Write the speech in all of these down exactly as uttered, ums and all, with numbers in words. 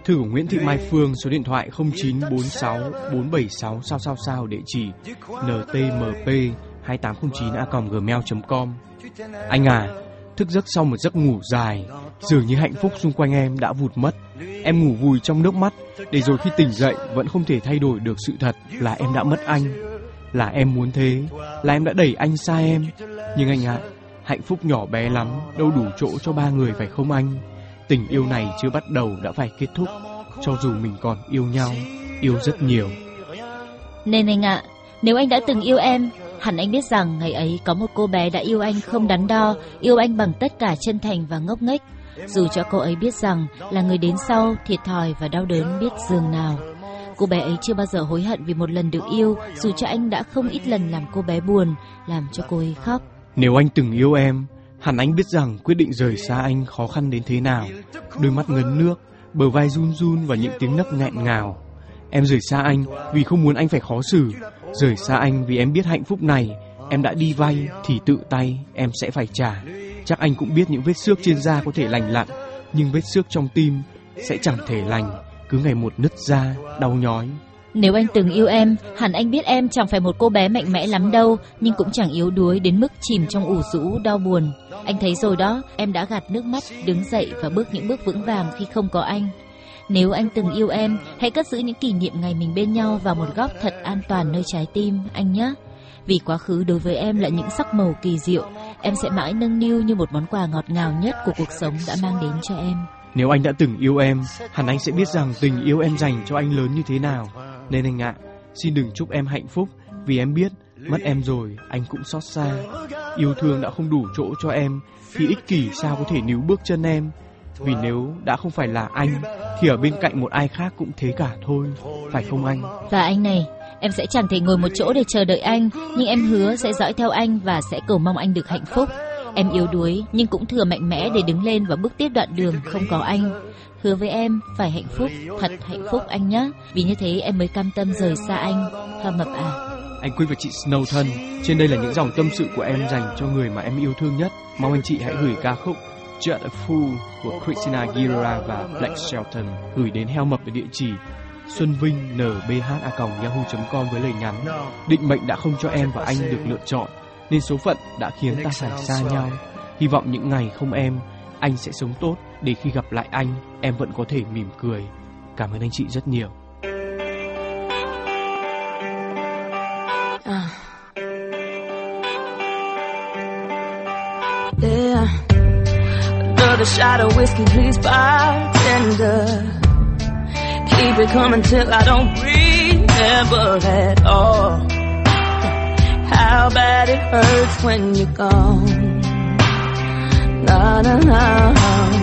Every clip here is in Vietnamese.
Thư của Nguyễn Thị Mai Phương, số điện thoại không chín bốn sáu bốn bảy sáu sao sao sao, địa chỉ n t m p hai tám không chín a còng gmail chấm com. Anh à, thức giấc sau một giấc ngủ dài, dường như hạnh phúc xung quanh em đã vụt mất. Em ngủ vùi trong nước mắt, để rồi khi tỉnh dậy vẫn không thể thay đổi được sự thật là em đã mất anh. Là em muốn thế, là em đã đẩy anh xa em. Nhưng anh ạ, à, hạnh phúc nhỏ bé lắm, đâu đủ chỗ cho ba người phải không anh? Tình yêu này chưa bắt đầu đã phải kết thúc, cho dù mình còn yêu nhau, yêu rất nhiều. Nên anh ạ, à, nếu anh đã từng yêu em, hẳn anh biết rằng ngày ấy có một cô bé đã yêu anh không đắn đo, yêu anh bằng tất cả chân thành và ngốc nghếch. Dù cho cô ấy biết rằng là người đến sau thiệt thòi và đau đớn biết dường nào. Cô bé ấy chưa bao giờ hối hận vì một lần được yêu, dù cho anh đã không ít lần làm cô bé buồn, làm cho cô ấy khóc. Nếu anh từng yêu em, hẳn anh biết rằng quyết định rời xa anh khó khăn đến thế nào. Đôi mắt ngấn nước, bờ vai run run và những tiếng nấc nghẹn ngào. Em rời xa anh vì không muốn anh phải khó xử. Rời xa anh vì em biết hạnh phúc này em đã đi vay thì tự tay em sẽ phải trả. Chắc anh cũng biết những vết xước trên da có thể lành lặn, nhưng vết xước trong tim sẽ chẳng thể lành, cứ ngày một nứt ra, đau nhói. Nếu anh từng yêu em, hẳn anh biết em chẳng phải một cô bé mạnh mẽ lắm đâu, nhưng cũng chẳng yếu đuối đến mức chìm trong ủ rũ đau buồn. Anh thấy rồi đó, em đã gạt nước mắt, đứng dậy và bước những bước vững vàng khi không có anh. Nếu anh từng yêu em, hãy cất giữ những kỷ niệm ngày mình bên nhau vào một góc thật an toàn nơi trái tim, anh nhé. Vì quá khứ đối với em là những sắc màu kỳ diệu, em sẽ mãi nâng niu như một món quà ngọt ngào nhất của cuộc sống đã mang đến cho em. Nếu anh đã từng yêu em, hẳn anh sẽ biết rằng tình yêu em dành cho anh lớn như thế nào. Nên anh ạ, xin đừng chúc em hạnh phúc, vì em biết mất em rồi anh cũng xót xa. Yêu thương đã không đủ chỗ cho em, thì ích kỷ sao có thể níu bước chân em. Vì nếu đã không phải là anh, thì ở bên cạnh một ai khác cũng thế cả thôi, phải không anh? Và anh này, em sẽ chẳng thể ngồi một chỗ để chờ đợi anh, nhưng em hứa sẽ dõi theo anh và sẽ cầu mong anh được hạnh phúc. Em yếu đuối nhưng cũng thừa mạnh mẽ để đứng lên và bước tiếp đoạn đường không có anh. Hứa với em phải hạnh phúc, thật hạnh phúc anh nhé. Vì như thế em mới cam tâm rời xa anh. Hoa Mập à. Anh Quy và chị Snow thân, trên đây là những dòng tâm sự của em dành cho người mà em yêu thương nhất. Mong anh chị hãy gửi ca khúc Just a Fool của Christina Aguilera và Blake Shelton gửi đến Heo Mập ở địa chỉ xuân vinh n b h a còng yahoo chấm com với lời nhắn: định mệnh đã không cho em và anh được lựa chọn, nên số phận đã khiến ta phải xa nhau. Hy vọng những ngày không em, anh sẽ sống tốt để khi gặp lại anh, em vẫn có thể mỉm cười. Cảm ơn anh chị rất nhiều. Uh. Yeah. Another shot of whiskey, please, bartender. Keep it coming till I don't remember at all. How bad it hurts when you're gone. Na na na.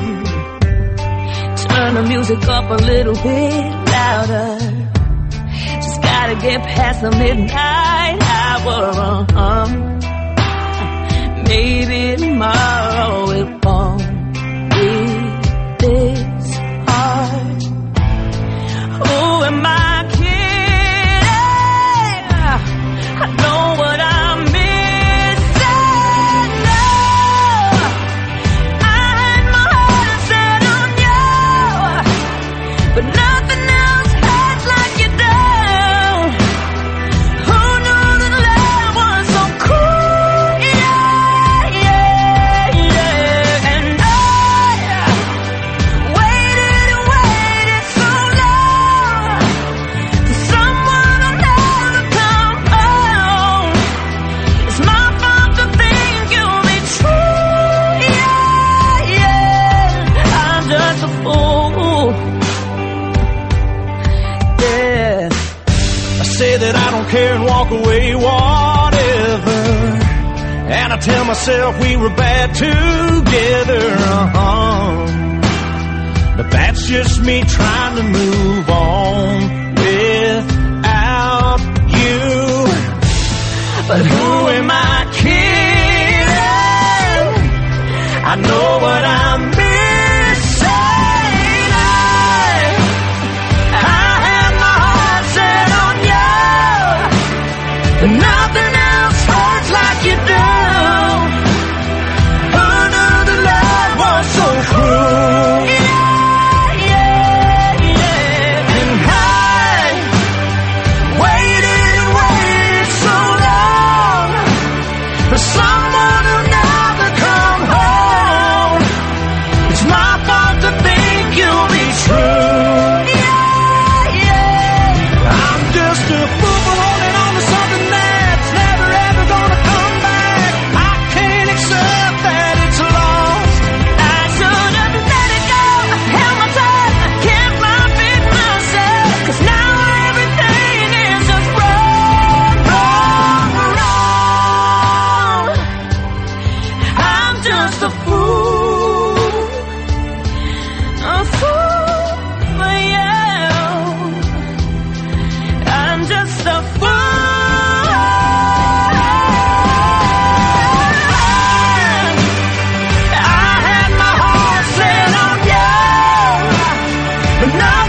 Turn the music up a little bit louder. Just gotta get past the midnight hour. Uh-huh. Maybe tomorrow it won't be this hard. Who am I kidding? I know what I'm missing. No, I had my heart set on you, but nothing else hurts like you do. Who knew that love was so cruel? Yeah, yeah, yeah. And I waited and waited so long for someone who'll never come home. It's my fault to think you'll be true. Yeah, yeah. I'm just a fool. Yeah. I say that I don't care and walk away, whatever. And I tell myself we were bad together, uh-huh. But that's just me trying to move on without you. But who am I kidding? I know what I'm missing. I, I have my heart set on you, but nothing else hurts like you do. Who knew the love was so cruel? Yeah, yeah, But now